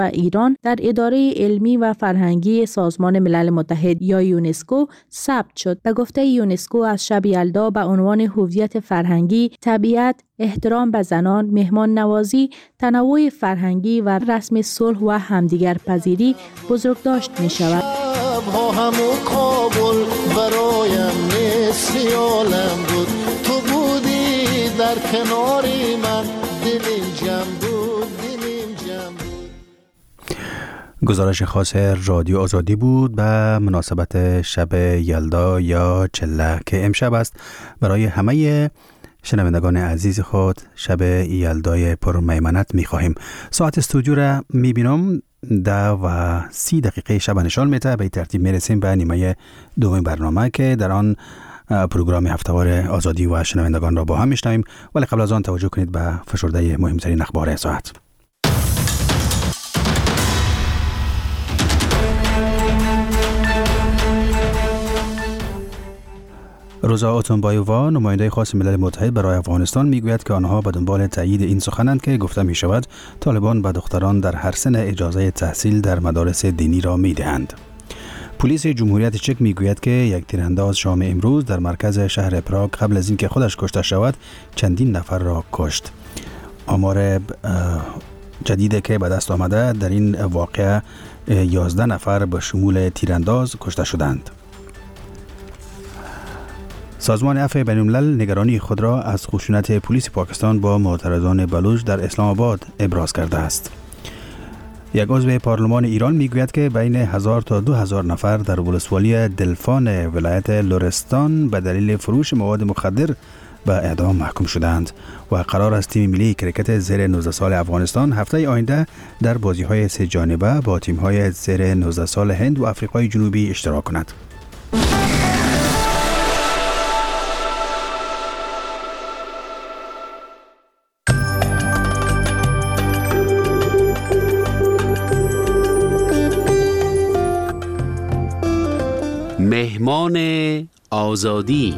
و ایران در اداره علمی و فرهنگی سازمان ملل متحد یا یونسکو ثبت شد. به گفته یونسکو از شب یلدا به عنوان هویت فرهنگی، طبیعت، احترام به زنان، مهمان نوازی، تنوع فرهنگی و رسم صلح و همدیگر پذیری بزرگداشت می شود. همون کابل برایم مثل عالم بود، تو بودی در کناری من، دلیم جمع بود، دلیم جمع بود. گزارش خاص رادیو آزادی بود به مناسبت شب یلدا یا چله که امشب است. برای همه شنوندگان عزیز خود شب یلدای پرمیمنت می‌خواهیم. ساعت استودیو را می‌بینم 10:30 شب نشان میده. به ترتیب میرسیم به نیمه دوم برنامه که در آن پروگرام هفته‌وار آزادی و شنوندگان را با هم میشنویم، ولی قبل از آن توجه کنید به فشرده مهمترین اخبار ساعت. روزا اوتونبایووا نماینده خاص ملل متحد برای افغانستان میگوید که آنها به دنبال تایید این سخنند که گفته می شود طالبان به دختران در هر سن اجازه تحصیل در مدارس دینی را میدهند. پلیس جمهوریت چک میگوید که یک تیرانداز شام امروز در مرکز شهر پراگ قبل از اینکه خودش کشته شود چندین نفر را کشت. آمار جدیدی که به دست آمده در این واقعه 11 نفر به شمول تیرانداز کشته شدند. سازمان عفو بین‌الملل نگرانی خود را از خشونت پلیس پاکستان با معترضان بلوچ در اسلام آباد ابراز کرده است. یک عضو پارلمان ایران میگوید که بین 1000 تا 2000 نفر در ولسوالی دلفان ولایت لرستان به دلیل فروش مواد مخدر به اعدام محکوم شدند و قرار است تیم ملی کرکت زیر 19 سال افغانستان هفته آینده در بازی‌های سه جانبه با تیم‌های زیر 19 سال هند و آفریقای جنوبی اشتراک کند. مهمان آزادی.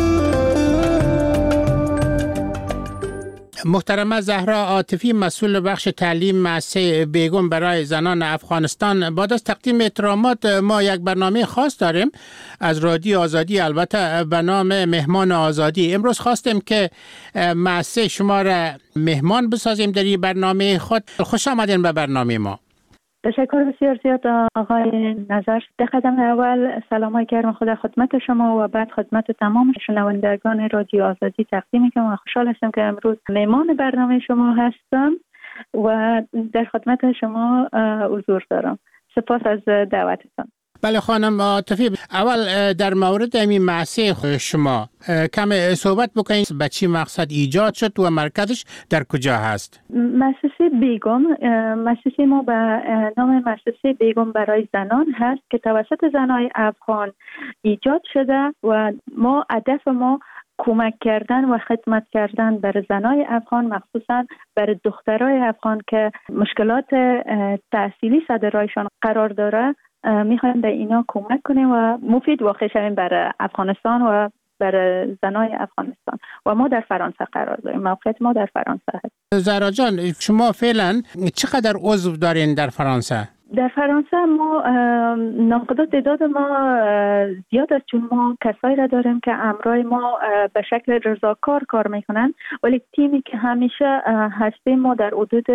محترمه زهرا عاطفی، مسئول بخش تعلیم مؤسسه بیگم برای زنان افغانستان، بعد از تقدیم احترامات ما یک برنامه خاص داریم از رادیو آزادی، البته به نام مهمان آزادی. امروز خواستیم که مؤسسه شما را مهمان بسازیم در این برنامه خود. خوش آمدین به برنامه ما. تشکر بسیار زیاد آقای نظر. در قدم اول سلام گرم خدا خدمت شما و بعد خدمت تمام شنوندگان رادیو آزادی تقدیم می‌کنم. خوشحال هستم که امروز مهمان برنامه شما هستم و در خدمت شما حضور دارم. سپاس از دعوتتان. بله خانم عاطفی، اول در مورد این مؤسسه شما کم صحبت بکنید. به چی مقصد ایجاد شد و مرکزش در کجا هست؟ مؤسسه بیگم، مؤسسه ما به نام مؤسسه بیگم برای زنان هست که توسط زنای افغان ایجاد شده و هدف ما کمک کردن و خدمت کردن بر زنای افغان، مخصوصا بر دخترای افغان که مشکلات تحصیلی سر راهشان قرار داره. میخوایم به اینا کمک کنیم و مفید واقع شویم برای افغانستان و برای زنای افغانستان. و ما در فرانسه قرار داریم، موقعیت ما در فرانسه هست. زهرا جان، شما فعلا چقدر عضو دارین در فرانسه؟ در فرانسه ما ناقدات تعداد ما زیاد است، چون ما کسایی را داریم که امرای ما به شکل رضاکار کار میکنن، ولی تیمی که همیشه هستیم ما در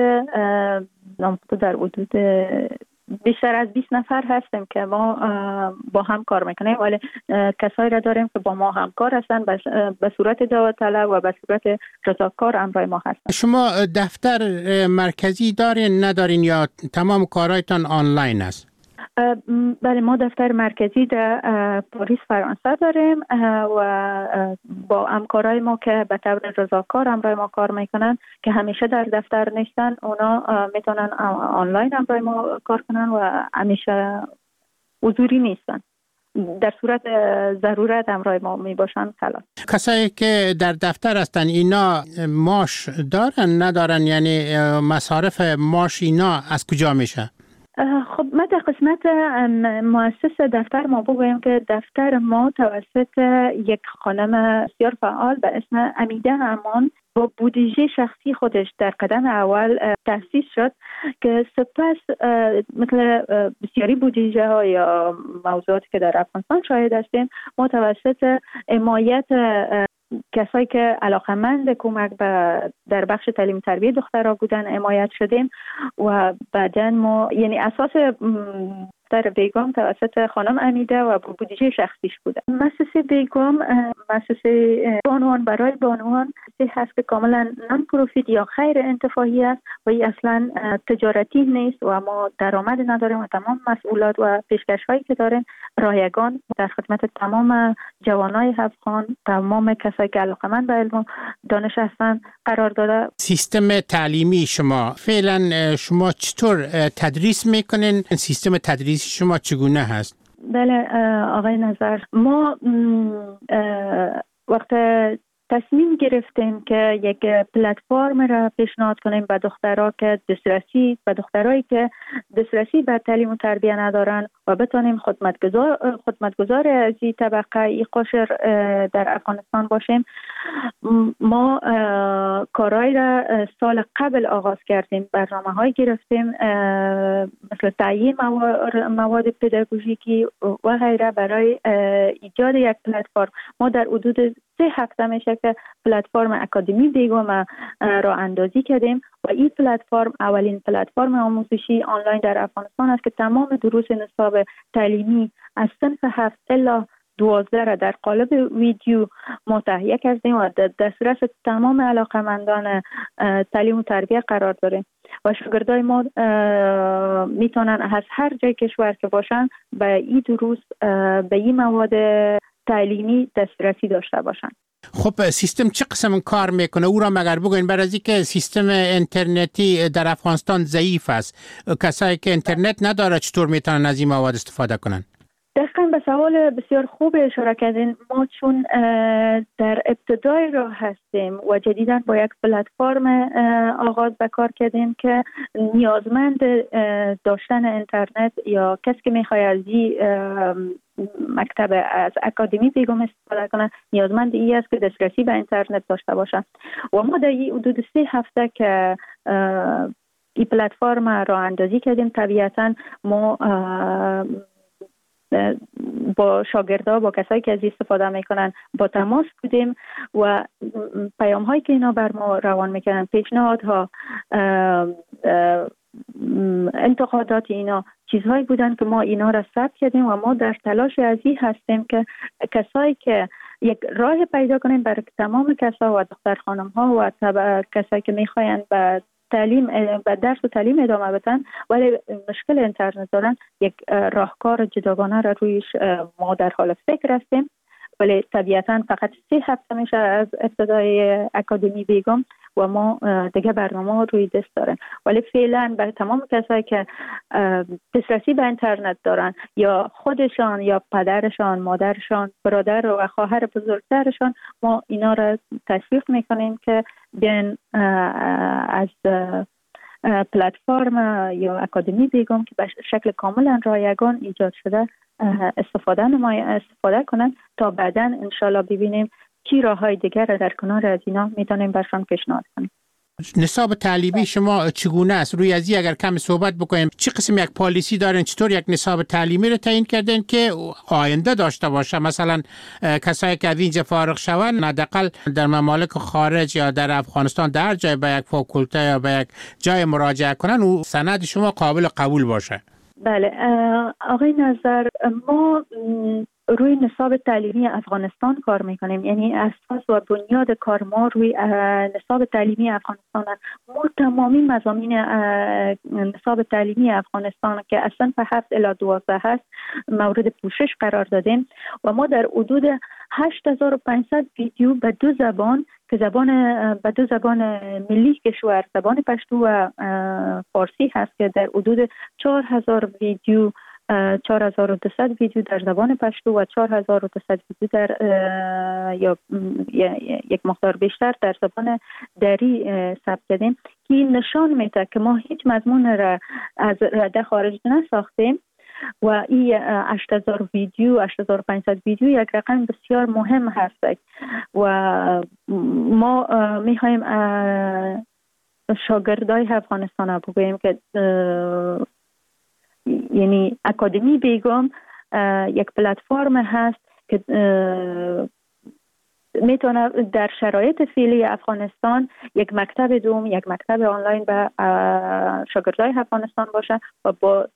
حدود بیشتر از 20 نفر هستیم که ما با هم کار میکنیم، ولی کسایی را داریم که با ما همکار هستن به صورت داوطلب و به صورت رضاکار امرای ما هستن. شما دفتر مرکزی دارین ندارین یا تمام کارهایتان آنلاین است؟ بله، ما دفتر مرکزی در پاریس فرانسه داریم و با همکارای ما که به طور رضاکار همراه ما کار میکنن که همیشه در دفتر نیستن، اونا میتونن آنلاین همراه ما کار کنن و همیشه حضوری نیستن. در صورت ضرورت همراه ما میباشن خلاص. کسایی که در دفتر هستن اینا معاش دارن ندارن؟ یعنی مصارف معاش اینا از کجا میشه؟ خب ما در قسمت مؤسس دفتر ما بگویم که دفتر ما توسط یک خانم بسیار فعال به اسم امیده امان با بودجه شخصی خودش در قدم اول تأسیس شد که سپس مثل بسیاری بودجه ها یا موضوعاتی که در افغانستان شاهد هستیم ما توسط حمایت کسایی که علاقمند کمک در بخش تعلیم تربیت دخترها بودن حمایت شدیم و بعداً ما یعنی اساس در بیگم توسط خانم امیده و بودجه شخصیش بوده. مؤسسه بیگم مؤسسه بانوان برای بانوان هست که کاملا نان پروفیت یا غیر انتفاعی است و این اصلا تجارتی نیست و ما درآمد نداریم و تمام مسئولات و پیشکش‌هایی که داریم رایگان در خدمت تمام جوانای افغان، تمام کسایی که علاقه‌مند به علم و دانش هستند قرار داده. سیستم تعلیمی شما فعلا شما چطور تدریس میکنین؟ سیستم تدریسی شما چگونه هست؟ بله آقای نظر، ما وقت تصمیم گرفتیم که یک پلتفرم را پیشنهاد کنیم به دخترها که دخترایی که دسترسی به تعلیم و تربیت ندارن و بتونیم خدمتگزار از این طبقه این قشر در افغانستان باشیم. ما کارهایی را سال قبل آغاز کردیم، برنامه‌هایی گرفتیم مثل تعیین مواد پداگوژیکی و غیره برای ایجاد یک پلتفرم. ما در حدود 3 هفته میشه که پلتفرم اکادمی بیگم را اندازی کردیم و این پلتفرم اولین پلتفرم آموزشی آنلاین در افغانستان است که تمام دروس نصاب تعلیمی از صنف 7 الی 12 را در قالب ویدیو ما تهیه کردیم و در دسترس تمام علاقه‌مندان تعلیم و تربیت قرار داریم و شاگردای ما میتونن از هر جای کشور که باشن به این دروس به این مواد تعلیمی دسترسی داشته باشن. خب سیستم چه قسم کار میکنه؟ او را مگر بگوین، برای اینکه سیستم اینترنتی در افغانستان ضعیف است. کسایی که اینترنت نداره چطور میتونن از این مواد استفاده کنن؟ دقیقاً به سوال بسیار خوب اشاره کردین. ما چون در ابتدای راه هستیم و جدیداً با یک پلتفرم آغاز به کار کردیم که نیازمند داشتن اینترنت یا کسی که میخواد از مکتب از اکادمی بیگم استفاده کنه نیازمند این است که دسترسی به اینترنت داشته باشه و ما در حدود 3 هفته که این پلتفرم را اندازی کردیم طبیعتاً ما با شاگردها، با کسایی که از استفاده میکنن با تماس بودیم و پیام هایی که اینا بر ما روان میکنن، پیشنهادها، انتقادات اینا چیزهایی بودن که ما اینا را ثبت کردیم و ما در تلاش عزیز هستیم که کسایی که یک راه پیدا کنیم برای تمام کسا و دختر خانم ها و کسایی که میخواین به درس و تعلیم ادامه بدن ولی مشکل اینترنت دارن، یک راهکار جداگانه را رویش ما در حال فکر هستیم. ولی طبیعتاً فقط 3 هفته میشه از ابتدای اکادمی بیگم و ما دیگه برنامه روی دست داریم. ولی فعلا برای تمام کسایی که دسترسی به اینترنت دارن یا خودشان یا پدرشان، مادرشان، برادر و خواهر بزرگترشان، ما اینا را تشویق میکنیم که بیان از پلتفرم یا اکادمی بیگم که به شکل کاملا رایگان ایجاد شده استفاده کنن تا بعداً انشالله ببینیم چی راههای دیگر را در کنار از اینا میتونیم برشان پیشنهاد کنیم. نصاب تعلیمی شما چگونه است؟ روی از این اگر کم صحبت بکنیم، چه قسم یک پالیسی دارین؟ چطور یک نصاب تعلیمی رو تعیین کردین که آینده داشته باشه؟ مثلا کسایی که از اینجا فارغ شوند حداقل در ممالک خارج یا در افغانستان در جای به یک فاکولته یا به یک جای مراجعه کنن و سند شما قابل قبول باشه. بله آقای نظر، ما روی نصاب تعلیمی افغانستان کار میکنیم، یعنی اساس و بنیاد کار ما روی نصاب تعلیمی افغانستان است. ما تمامی مضامین نصاب تعلیمی افغانستان که اصلا 7 الی 12 هست مورد پوشش قرار دادیم و ما در حدود 8500 ویدیو به 2 زبان که به 2 زبان ملی کشور، زبان پشتو و فارسی هست که در حدود 4000 ویدیو 4200 ویدیو در زبان پشتو و 4200 ویدیو در یا یک مقدار بیشتر در زبان دری ثبت کردیم که نشان میده که ما هیچ مضمون را از رده خارج نساختیم و این 8000 ویدیو 8500 ویدیو یک رقم بسیار مهم هست و ما میخوایم شاگردای افغانستان بگوییم که یعنی اکادمی بیگم یک پلتفرم هست که میتونه در شرایط فعلی افغانستان یک مکتب دوم، یک مکتب آنلاین به شاگردای افغانستان باشه و با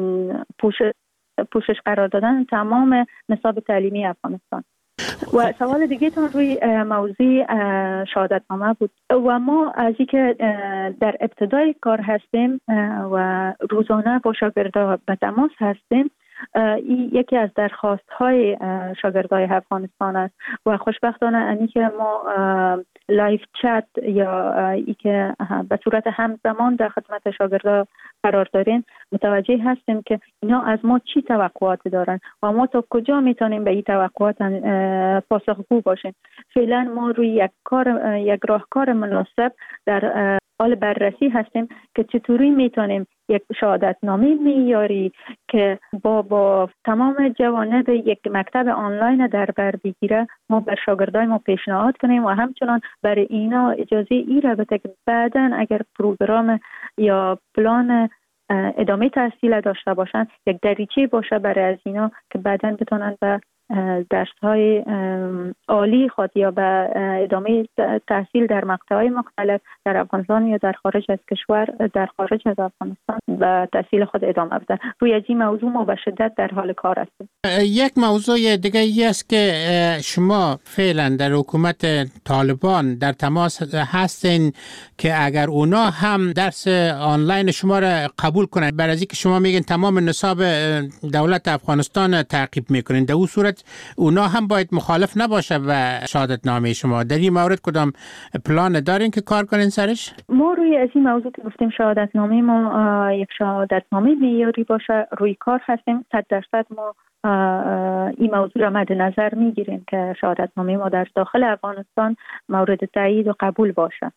پوشش قرار دادن تمام نصاب تعلیمی افغانستان. و سوال دیگه تون روی موضوع شهادتنامه بود و ما از اینکه در ابتدای کار هستیم و روزانه با شاگردان به تماس هستیم، این یکی از درخواست‌های شاگردای افغانستان است و خوشبختانه اینی که ما لایف چت یا ای که به صورت همزمان در خدمت شاگردان قرار داریم متوجه هستیم که اینا از ما چی توقعات دارن و ما تا کجا میتونیم به این توقعات پاسخگو باشیم. فعلا ما روی یک راهکار مناسب در حال بررسی هستیم که چطوری میتونیم یک شهادتنامه معیاری که با تمام جوانب یک مکتب آنلاین در بر بگیره ما بر شاگردای ما پیشنهاد کنیم و همچنان برای اینا اجازه ای را بده که بعداً اگر پروگرام یا پلان ادامه تحصیل داشته باشن یک دریچه باشه برای از اینا که بعداً بتونن به درس‌های عالی خود یا به ادامه تحصیل در مقطع‌های مختلف در افغانستان یا در خارج از کشور، در خارج از افغانستان به تحصیل خود ادامه بدن. روی از این موضوع ما به شدت در حال کار هستیم. یک موضوع دیگه ای است که شما فعلا در حکومت طالبان در تماس هستین که اگر اونا هم درس آنلاین شما را قبول کنن، برای اینکه شما میگین تمام نصاب دولت افغانستان تعقیب میکنین، در اون صورت اونا هم باید مخالف نباشه به شهادتنامه شما. در این مورد کدام پلان دارین که کار کنین سرش؟ ما روی از این موضوع که گفتیم شهادتنامه ما یک شهادتنامه معیاری باشه روی کار هستیم. 100% ما این موضوع را مد نظر میگیریم که شهادتنامه ما در داخل افغانستان مورد تایید و قبول باشه.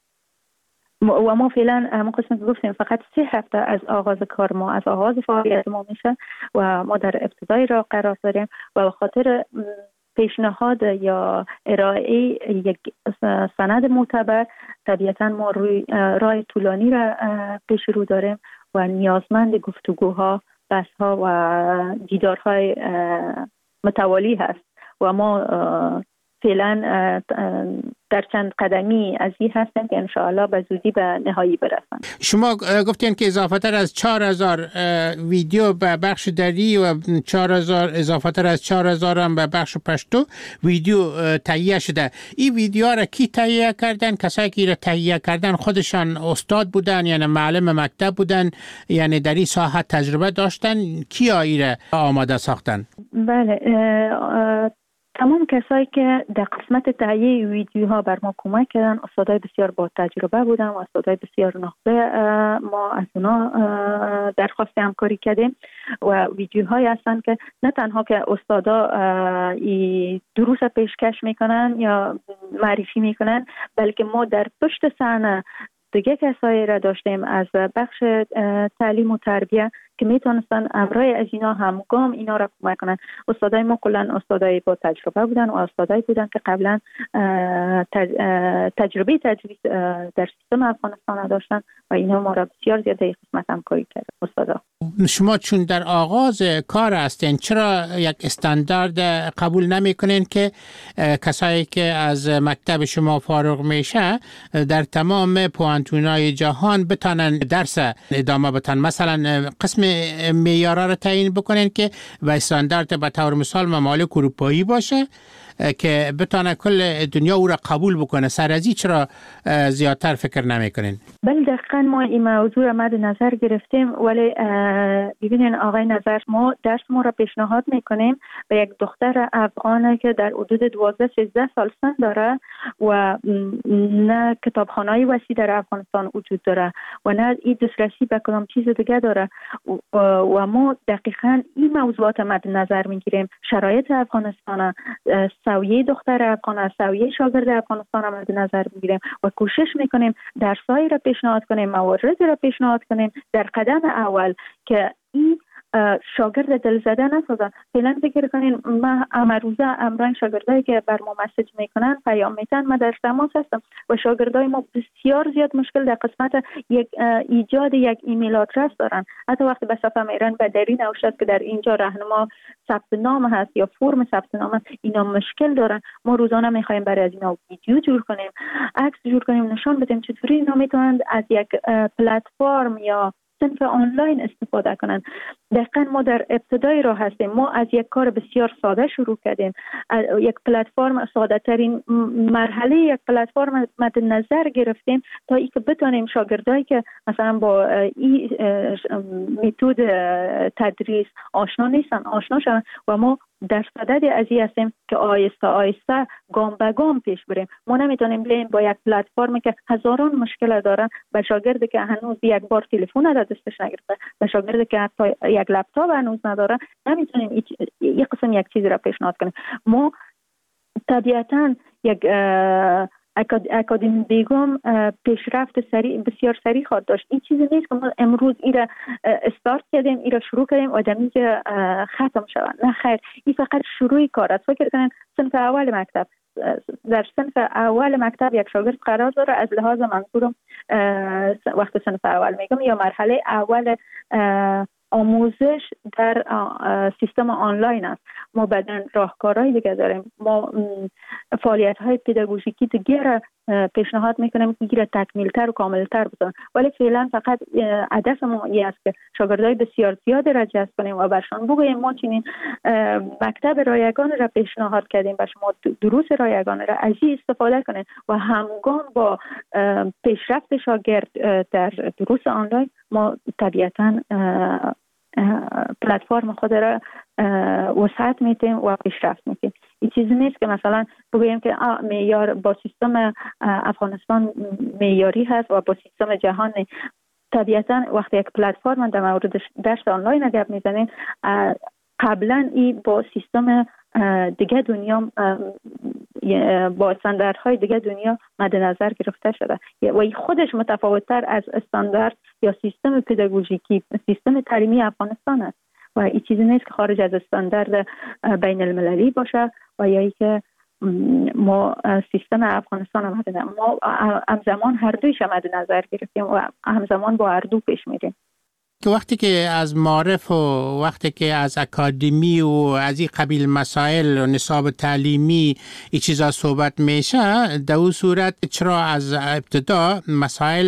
و ما فعلا ما قسمت گفتیم فقط 3 هفته از آغاز کار ما، از آغاز فعالیت ما میشه و ما در ابتدای راه قرار داریم و به خاطر پیشنهاد یا ارائه یک سند معتبر طبیعتا ما روی راه طولانی را پیش رو داریم و نیازمند گفتگوها، بحث‌ها و دیدارهای متوالی هست و ما فعلا در چند قدمی از این هستیم که انشاءالله به زودی به نهایی برسن. شما گفتین که اضافه تر از 4000 ویدیو به بخش دری و 4000 اضافه تر از 4000 هم به بخش پشتو ویدیو تهیه شده. این ویدیوها را کی تهیه کردن؟ کسایی که را تهیه کردن خودشان استاد بودن یعنی معلم مکتب بودن، یعنی در این ساحه تجربه داشتن؟ کیا این را آماده ساختن؟ بله، تمام کسایی که در قسمت تهیه ویدیوها بر ما کمک کردن استادای بسیار با تجربه بودن و استادای بسیار نخبه. ما از اونا درخواست همکاری کردیم و ویدیوهایی هستن که نه تنها که استادا دروس پیشکش میکنن یا معرفی میکنن، بلکه ما در پشت صحنه دیگه کسایی را داشتیم از بخش تعلیم و تربیه که میتونستن امرای از اینا همگام اینا را کمک کنن. استادای ما کلن استادای با تجربه بودن و استادایی بودن که قبلا تجربه تدریس در سیستم افغانستان داشتن و اینا ما را بسیار زیاده قسمت همکاری کرد. استادا شما چون در آغاز کار هستین چرا یک استاندارد قبول نمی کنین که کسایی که از مکتب شما فارغ میشه در تمام پوانتونای جهان بتانن درس ادامه بدن؟ مثلا قسم معیارا رو تعیین بکنین که و استاندارد به طور مثال ممالک اروپایی باشه که بتونه کل دنیا او را قبول بکنه. سر از این چرا زیادتر فکر نمیکنین؟ بله دقیقاً ما این موضوع را مد نظر گرفتیم، ولی ببینین آقای نظر، ما درس ما را پیشنهاد میکنیم به یک دختر افغانه که در حدود 12-13 سال سن داره و نه کتابخانه‌ای وسیع در افغانستان وجود داره و نه این دسترسی به کدام چیز دیگه داره و ما دقیقاً این موضوعات مد نظر میگیریم. شرایط افغانستان، سویه دختر افغان، سویه شاگرد افغانستان مد نظر میگیریم و کوشش میکنیم درسایی را پیشنهاد کنیم، مواردی را پیشنهاد کنیم در قدم اول که این شاگرد دلزده نسازن. فعلا فکر کنین ما امروزه امرای شاگردایی که بر ما مسیج میکنن پیام میتن، ما در تماس هستم و شاگردای ما بسیار زیاد مشکل در قسمت ایجاد یک ایمیل آدرس دارن. حتی وقتی به صفحه میرن به دری نوشته که در اینجا راهنما ثبت نام هست یا فرم ثبت نام هست، اینا مشکل دارن. ما روزانه میخوایم برای از اینا ویدیو جور کنیم، عکس جور کنیم، نشان بدیم چطوری اینا میتونن از یک پلتفرم یا صنف آنلاین استفاده کنن. دقیقاً ما در ابتدای راه هستیم. ما از یک کار بسیار ساده شروع کردیم، یک پلتفرم ساده ترین مرحله یک پلتفرم مد نظر گرفتیم تا اینکه بتونیم شاگردایی که مثلا با این متد تدریس آشنا نیستن آشنا شون و ما در صدد از این هستیم که آیسته آیسته گام به گام پیش بریم. ما نمیتونیم بریم با یک پلتفرمی که هزاران مشکل دارن به شاگردی که هنوز یک بار تلفن در دستش نگرفته، به شاگردی که حتی یک لپتاپ هنوز نداره، نمیتونیم یک قسم یک چیزی را پیشنهاد کنیم. ما طبیعتاً یک اکادمی بیگم پیشرفت بسیار سریع خواهد داشت. این چیزی نیست که ما امروز ایره استارت کردیم، ایره شروع کردیم و دمیج ختم شود. نه خیر، این فقط شروعی کار است. فکر کنین صنف اول مکتب، در صنف اول مکتب یک شاگرد قرار داره. از لحاظ منظورم وقت صنف اول میگم یا مرحله اول آموزش در سیستم آنلاین است. ما بعدن راهکارهای دیگه داریم. ما فعالیت‌های پداگوژیکی دیگه پیشنهاد میکنیم که گیره تکمیل‌تر و کامل‌تر بکنن، ولی فعلا فقط هدف ما این است که شاگردای بسیار زیاد را جذب کنیم و برشان بگوییم ما چنین مکتب رایگان را پیشنهاد کردیم و شما دروس رایگان را از این استفاده کنید و همگام با پیشرفت شاگرد در دروس آنلاین ما طبیعتاً پلتفرم خود را وسعت میتیم و پیشرفت میتیم. این چیزی نیست که مثلا بگوییم که معیار با سیستم افغانستان معیاری هست و با سیستم جهانی. طبیعتا وقتی یک پلتفرم در مورد درس آنلاین گپ میزنیم، قبلا این با سیستم دیگه دنیا با استانداردهای دیگه دنیا مد نظر گرفته شده و این خودش متفاوت‌تر از استاندارد یا سیستم پداگوژیکی سیستم تعلیمی افغانستان است و این چیزی نیست که خارج از استاندارد بین المللی باشه و یا اینکه ما سیستم افغانستان ما همزمان هر دویش مد نظر گرفتیم و همزمان با هر دو پیش میریم. که وقتی که از معارف و وقتی که از اکادمی و از این قبیل مسائل و نصاب تعلیمی این چیزا صحبت میشه، در اون صورت چرا از ابتدا مسائل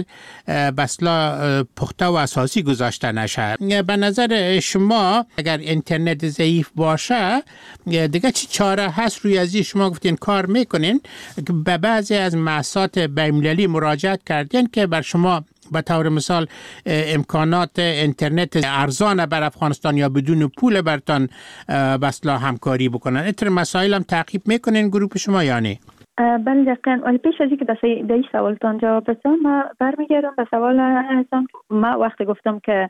بسلا پخته و اساسی گذاشته نشه؟ به نظر شما اگر اینترنت ضعیف باشه دیگه چی چاره هست؟ روی از شما گفتین کار میکنین، به بعضی از مؤسسات بین‌المللی مراجعت کردین که بر شما به طور مثال امکانات اینترنت ارزان بر افغانستان یا بدون پول برتان بسلا همکاری بکنن. اینطور مسائل هم تعقیب میکنین گروه شما یا نه؟ بله دقیقاً. ولی پیش از اینکه به این سوالتان جواب بدم، ما برمیگردم به سوال هستم. ما وقتی گفتم که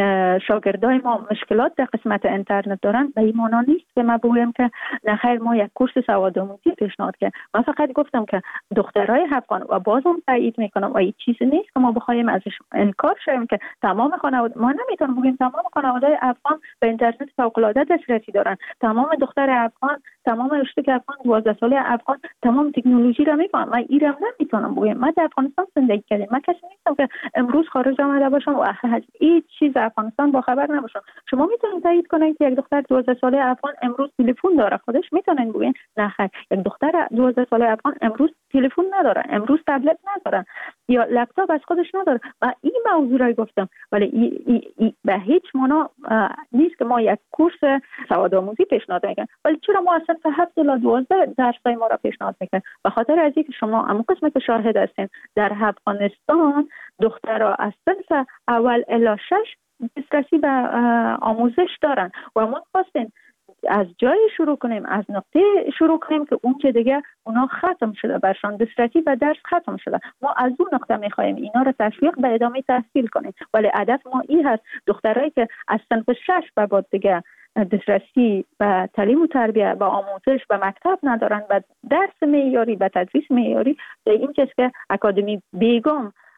شاگردای ما مشکلات در قسمت اینترنت دارن، به این معنا نیست که ما بگویم که نخیر ما یک کورس سوادآموزی پیشنهاد کردیم. من فقط گفتم که دخترای افغان و بازم تایید میکنم و این چیزی نیست که ما بخوایم ازش انکار شیم که تمام خانواده، ما نمیتونیم بگیم تمام خانواده افغان به اینترنت فوق العاده دسترسی دارن، تمام دختر افغان، تمام اشتک افغان، 12 ساله افغان تمام تکنولوژی را میفهمن. من ایران نمیتونم بگم. من در افغانستان زندگی کردم. من کسی نیستم که امروز خارج آمده باشم و هیچ چیز افغانستان با خبر نباشم. شما میتونید تایید کنید که یک دختر 12 ساله افغان امروز تلفن داره، خودش میتونن بگین نه خیر یک دختر 12 ساله افغان امروز تلفن نداره، امروز تبلت نداره یا لپتاپ از خودش نداره. و این موضوع را گفتم، ولی به هیچ معنا نیست که ما یک کورس سوادآموزی پیشنهاد میکنیم. ولی چرا ما اصلا تا 7 تا 12 درسای ما را پیشنهاد میکنیم؟ به خاطر از اینکه شما اما قسمت که شاهد هستین در افغانستان دخترها از صنف اول الی 6 دسترسی به آموزش دارن و ما خواستیم از جای شروع کنیم، از نقطه شروع کنیم که اون چه دیگه اونا ختم شده، برشان دسترسی و درس ختم شده. ما از اون نقطه میخوایم اینا رو تشویق به ادامه تحصیل کنیم. ولی هدف ما این هست دخترایی که از صنف 6 به بعد دیگه دسترسی به تعلیم و تربیت، به آموزش، به مکتب ندارن، به درس معیاری، به تدریس معیاری، این چیز که اکادمی بیگم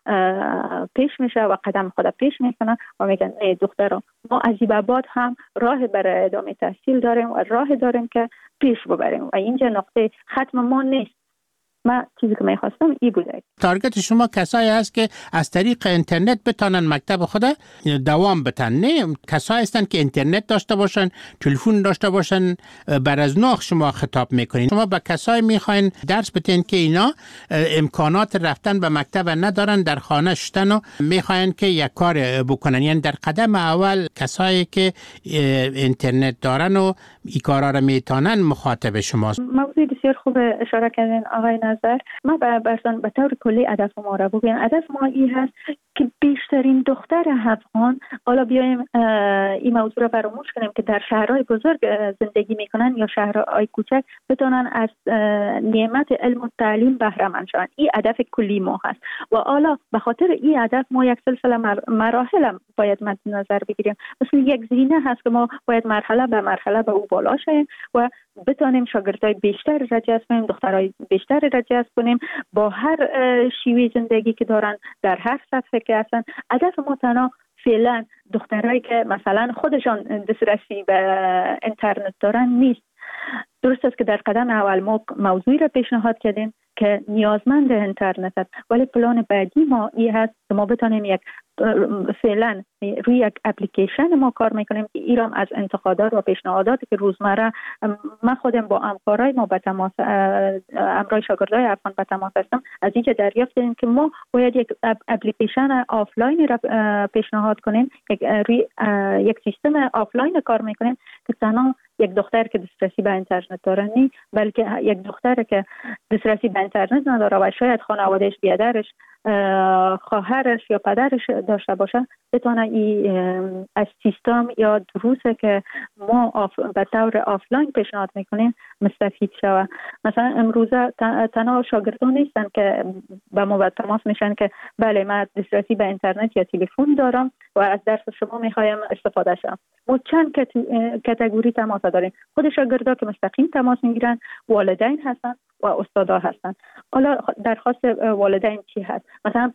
پیش میشه و قدم خود پیش میکنه و میگن ای دختران ما از این بعد هم راه برای ادامه تحصیل داریم و راه داریم که پیش ببریم و اینجا نقطه ختم ما نیست. من چیزی که میخواستم این بوده. تارگت شما کسایی هست که از طریق اینترنت بتانن مکتب خود دوام بتن، نه کسایی هستن که اینترنت داشته باشن، تلفن داشته باشن. بر از نوع شما خطاب میکنین. شما به کسایی میخواین درس بتین که اینا امکانات رفتن به مکتب ندارن، در خانه شدن و میخواین که یک کار بکنن. یعنی در قدم اول کسایی که اینترنت دارن و این کارا رو میتونن مخاطب شماست. موضوع بسیار خوب اشاره کردین آقای نظر. ما به طور کلی هدف ما را بگویم. هدف ما این هست که بیشترین دختر افغان، حالا بیایم این موضوع را فراموش کنیم که در شهرهای بزرگ زندگی میکنن یا شهرهای کوچک، بتونن از نعمت علم و تعلیم بهره مند شوند. این هدف کلی ما هست و حالا به خاطر این هدف ما یک سلسله مراحل باید مد نظر بگیریم. مثل یک زینه هست که ما باید مرحله به مرحله به او بالا شیم و بتونیم شاگردای بیشتر را جذب کنیم، دخترای بیشتر را جذب کنیم با هر شیوه زندگی که دارن، در هر سطح که هستن. هدف ما تنها فعلا دخترایی که مثلا خودشان دسترسی به اینترنت دارن نیست. درست است که در قدم اول ما موضوعی را پیشنهاد کردیم که نیازمند اینترنت است، ولی پلان بعدی ما این هست که ما بتونیم فعلا روی یک اپلیکیشن ما کار میکنیم که ایرام از انتقادات و پیشنهاداتی که روزمره من خودم با همکارای ما به تماس، همراه شاگردای افغان به تماس هستم، از اینجا دریافت کردیم که ما باید یک اپلیکیشن آفلاین را پیشنهاد کنیم، یک سیستم آفلاین کار میکنیم که تنها یک دختر که دسترسی به اینترنت داره نی، بلکه یک دختر که دسترسی به اینترنت نداره و شاید خانوادهش، بیادرش، خواهرش یا پدرش داشته باشه، بتونه از سیستم یا دروسی که ما به طور آفلاین پیشنهاد میکنیم مستفید شود. مثلا امروزه تنها شاگردان نیستن که با ما تماس میشن که بله من دسترسی به اینترنت یا تلفن دارم و از درس شما میخوایم استفاده شم. ما چند کاتگوری تماس داریم. خود شاگردا که مستقیم تماس میگیرن، والدین هستن و استادا هستن. حالا درخواست والدین چی هست؟ مثلا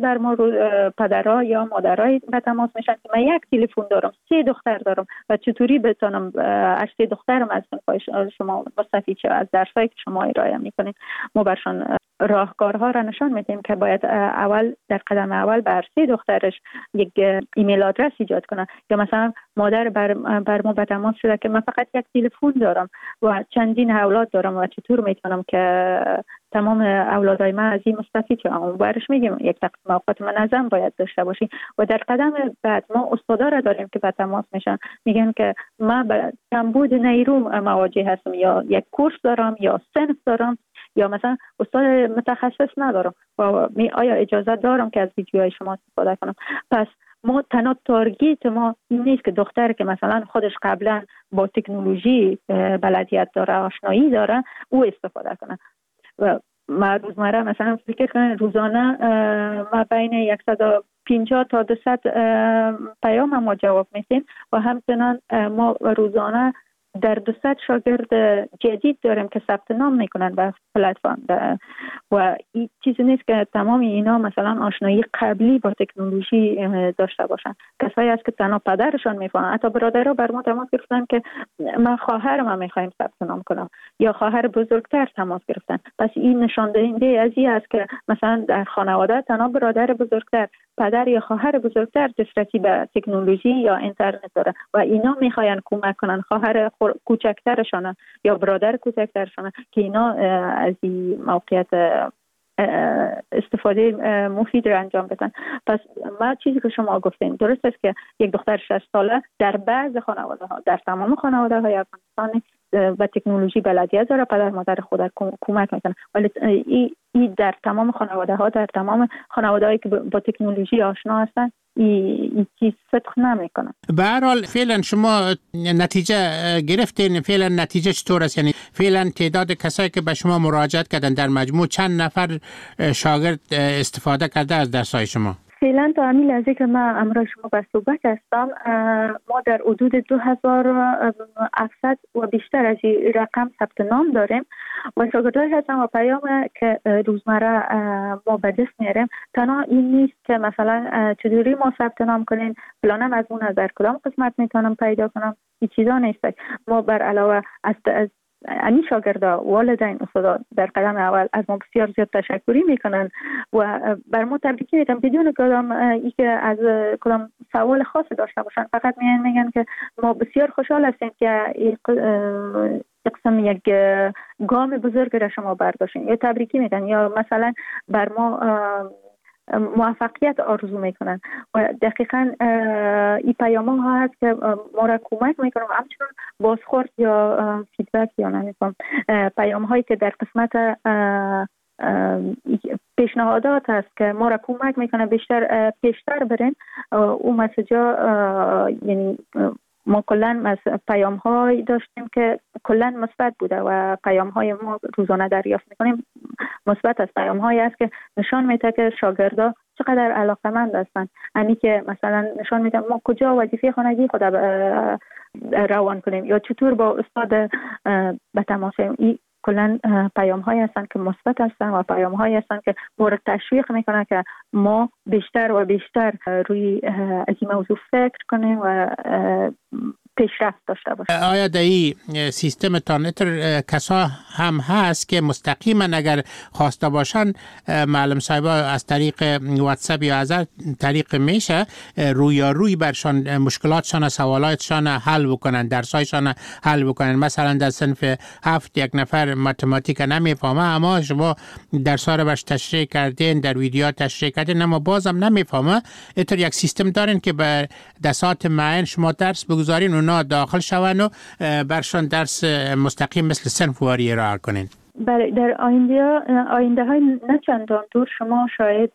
پدرها یا مادرای به تماس میشن که من یک تلفن دارم، 3 دختر دارم و چطوری بتونم از 3 دخترم از شما مستفید شم، از درسایی که شما ارائه میکنین. ما برشان راهکارها را نشان میدیم که باید اول در قدم اول بر 3 دخترش یک ایمیل آدرس ایجاد کنه، یا مثلا مادر بر ما به تماس شده که من فقط یک تلفن دارم و چندین اولاد دارم و چطور میتونم که تمام اولادای من از این مستفید شدن. برش میگیم یک تقسیم اوقات منظم باید داشته باشیم. و در قدم بعد ما استادا را داریم که به تماس میشن، میگن که من به کمبود نیرو مواجه هستم، یا یک کورس دارم یا صنف دارم، یا مثلا استاد متخصص ندارم و آیا اجازه دارم که از ویدیوهای شما استفاده کنم. پس ما تنها تارگت ما این نیست که دختر که مثلا خودش قبلا با تکنولوژی بلدیت داره، آشنایی داره، او استفاده کنه. و ما روزمره مثلا فکر کنم روزانه ما بین 150 تا 200 پیام ما جواب میدیم و همچنان ما روزانه در 200 شاگرد جدید داریم که ثبت نام میکنن به پلتفرم و این چیزی نیست که تمام اینا مثلا آشنایی قبلی با تکنولوژی داشته باشن. کسایی هست که تنها پدرشان میفهمن. حتی برادرها بر ما تماس گرفتن که من خواهرم میخوایم ثبت نام کنم، یا خواهر بزرگتر تماس گرفتن. پس این نشان دهنده از این است که مثلا در خانواده تنها برادر بزرگتر، پدر یا خواهر بزرگتر دسترسی به تکنولوژی یا اینترنت داره و اینا میخواین کمک کنن خواهر کوچکترشان یا برادر کوچکترشان که اینا از این موقعیت استفاده مفید را انجام بدن. پس ما چیزی که شما گفتین درست است که یک دختر 6 ساله در بعض خانواده ها، در تمام خانواده های افغانستان و تکنولوژی بلدیت داره، پدر مادر خود کمک میکنه، ولی این در تمام خانواده ها، در تمام خانواده هایی که با تکنولوژی آشنا هستن این چیز صدق نمیکنه. به هر حال فعلا شما نتیجه گرفتین؟ فعلا نتیجه چطور است؟ یعنی فعلا تعداد کسایی که به شما مراجعت کردن در مجموع چند نفر شاگرد استفاده کرده از درس‌های شما؟ فعلا تا همین لحظه که من امروز شما به صحبت هستم، ما در حدود 2700 و بیشتر از این رقم ثبت نام داریم و شاگردایی هستن و پیام که روزمره ما به دست میاریم تنها این نیست که مثلا چجوری ما ثبت نام کنیم، فلان مضمون از در کدام قسمت میتونم پیدا کنم، این چیزا نیست. ما بر علاوه از امی شاگردا، والدین، استادا در قدم اول از ما بسیار زیاد تشکری میکنن و بر ما تبریکی میگن بدون کدام ای که از کدام سوال خاص داشته باشن، فقط میگن که ما بسیار خوشحال هستیم که این قسم یک گام بزرگ را شما برداشتین، یا تبریکی میگن یا مثلا بر ما موفقیت آرزو میکنن و دقیقاً این پیام ها هست که ما را کمک میکنه و همچنان بازخورد یا فیدبک یا نمیفهم پیام هایی که در قسمت پیشنهادات هست که ما را کمک میکنه بیشتر پیشتر برین. اون مسیجا یعنی ما کلن پیام های داشتیم که کلن مثبت بوده و پیام های ما روزانه دریافت میکنیم مثبت از پیام هایی است که نشان میده که شاگردا چقدر علاقه‌مند هستند. یعنی که مثلا نشان میده ما کجا وظیفه خانگی خود روان کنیم یا چطور با استاد به تماس. این کلا پیام هایی هستند که مثبت هستند و پیام هایی هستند که ما را تشویق میکنه که ما بیشتر و بیشتر روی از این موضوع فکر کنیم و پیشرفت داشته باشه. آیا در این سیستم تانتر کسا هم هست که مستقیما اگر خواسته باشن معلم صاحبا از طریق واتساپ یا از طریق میشه روی برشان مشکلاتشان سوالاتشان حل بکنن، درسایشان حل بکنن؟ مثلا در صنف 7 یک نفر متماتیک نمیفهمه اما شما درس‌ها رو برش تشریح کردین، در ویدیو تشریح کردین اما بازم نمیفهمه، اینطور یک سیستم دارین که به دسات معین شما درس بگذارین اونا داخل شون و برشان درس مستقیم مثل صنف واری ارائه کنین؟ بله، در آینده های نه چندان دور شما شاید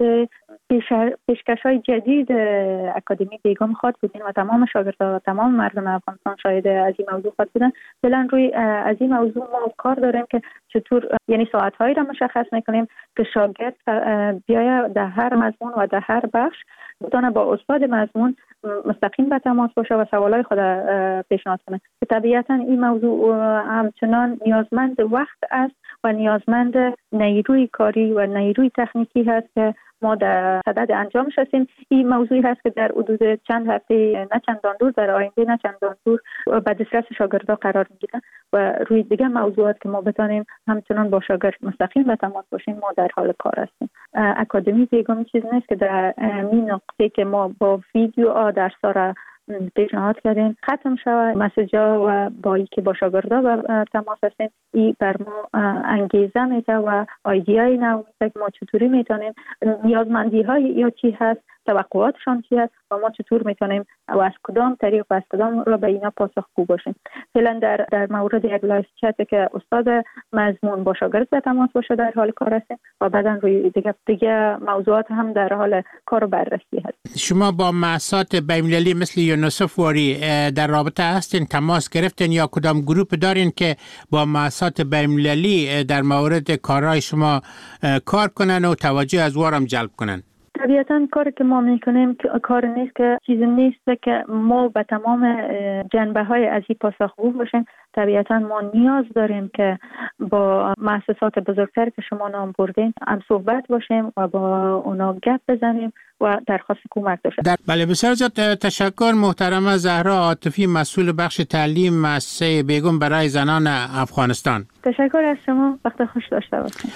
پیشکش های جدید اکادمی بیگم خواد بودین و تمام شاگردان و تمام مردم افغانستان شاید از این موضوع خواد بودن. فعلا روی از این موضوع ما کار داریم که چطور یعنی ساعت هایی را مشخص میکنیم که شاگرد بیاید در هر مضمون و در هر بخش بتونه با استاد مضمون مستقیم به تماس باشه و سوالای خود پیشنهاد کنه. طبیعتا این موضوع همچنان نیازمند وقت است و نیازمند نیروی کاری و نیروی تکنیکی هست که ما در صدد انجامش هستیم. این موضوعی هست که در حدود چند هفته نه چندان دور، در آینده نه چندان دور به دسترس شاگردان قرار میگیره و روی دیگه موضوعات که ما بتانیم همچنان با شاگرد مستقیم به تماس باشیم ما در حال کار هستیم. اکادمی بیگم چیز نیست که در این نقطه که ما با ویدیو درس‌ها را پیشنهاد کردیم ختم شود مسیجا و با ای که با شاگردا و تماس هستیم. این بر ما انگیزه میده و ایده‌ای نو میده که ما چطوری میتونیم نیازمندی های یا چی هست، توقعاتشان چی هست و ما چطور میتونیم و از کدام طریق و از کدام رو به اینا پاسخگو باشیم. فعلا در مورد یک لایو چت که استاد مضمون با شاگرد به تماس باشه در حال کار هستیم و بعدا روی دیگه موضوعات هم در حال کار و بررسی هست. شما با مؤسسات بین‌المللی مثل یونیسف واری در رابطه هستین، تماس گرفتین یا کدام گروپ دارین که با مؤسسات بین‌المللی در مورد کارهای شما کار کنن و توجه از وارم جلب کنن؟ طبیعتاً کاری که ما میکنیم کار نیست که چیزی نیست که ما به تمام جنبه های از این پاسخگو باشیم. طبیعتاً ما نیاز داریم که با مؤسسات بزرگتر که شما نام بردین هم صحبت باشیم و با اونا گپ بزنیم و درخواست کمک داشته. بله، بسیار زیاد تشکر محترمه زهرا عاطفی، مسئول بخش تعلیم مؤسسه بیگم برای زنان افغانستان. تشکر از شما، وقت خوش داشته باشید.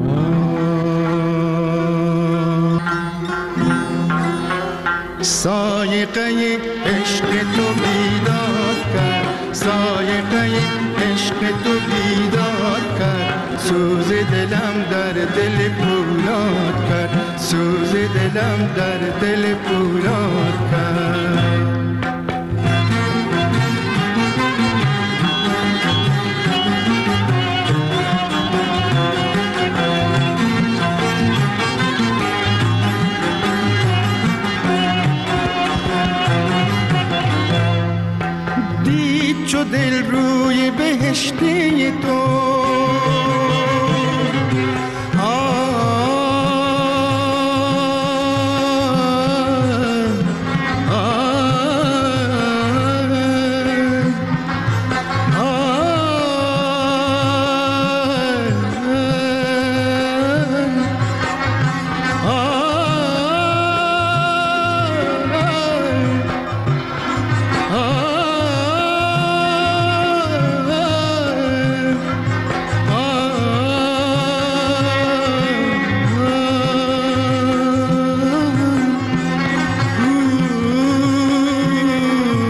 سایقه عشق تو بیدار کرد، سایقه عشق تو بیدار کرد، سوز دلم در دل پولاد کرد، سوز دلم در دل پولاد کرد. چو دل روی بهشتی تو